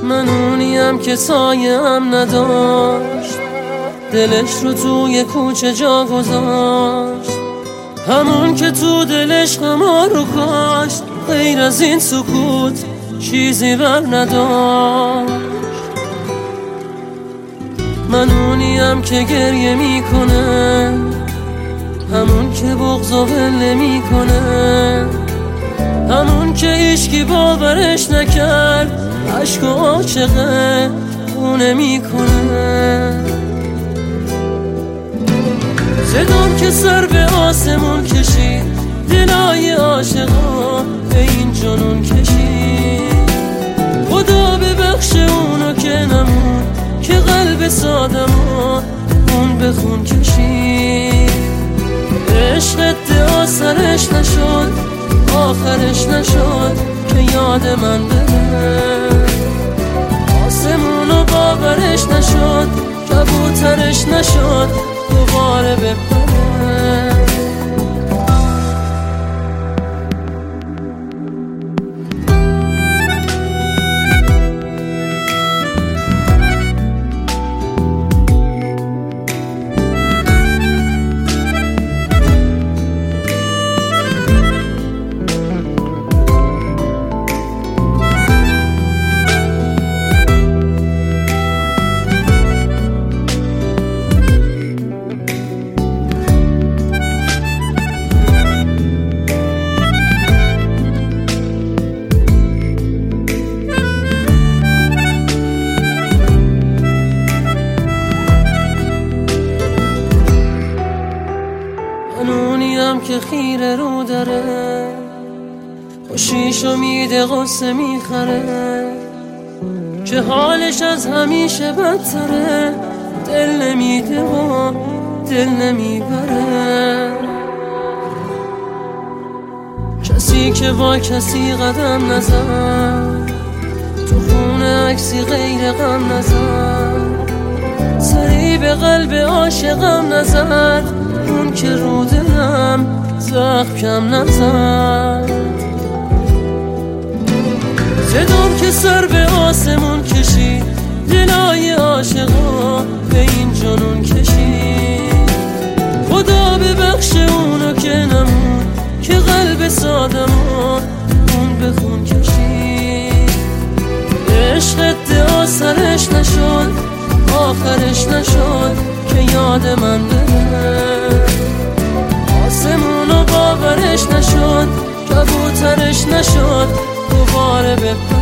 من اونیم که سایه هم نداشت، دلش رو توی کوچه جا گذاشت، همون که تو دلش غما رو کاشت، غیر از این سکوت چیزی بر نداشت. من اونیم که گریه میکنه، همون که بغض و ول نمیکنه، همون که هیچکی باورش نکرد، عشق و عاشقه خونه میکنه. صدام که سر به آسمون کشید، دلای عاشقا به این جنون کشید. خدا ببخش اونو که نمون، که قلب سادمو خون به خون کشید. عشق ادعا سرش نشد، آخرش نشد که یاد من بره. آسمونو باورش نشد، کبوترش نشد دوباره بپره. اونیم که خیره رو داره، خوشیشو میده غصه میخره، که حالش از همیشه بدتره، دل نمیده و دل نمیبره. کسی که با کسی قدم نزد، تو خونه عکسی غیر غم نزد، سری به قلب عاشقم نزد، اون که رو دلم زخم کم نزد. صدام که سر به آسمون کشید، دلای عاشقا به این جنون کشید. خدا ببخش اونو که نمون، که قلب سادمو خون به خون کشید. عشق ادعا سرش نشد، آخرش نشد که یاد من بره. آسمونو باورش نشد، کبوترش نشد دوباره بپره.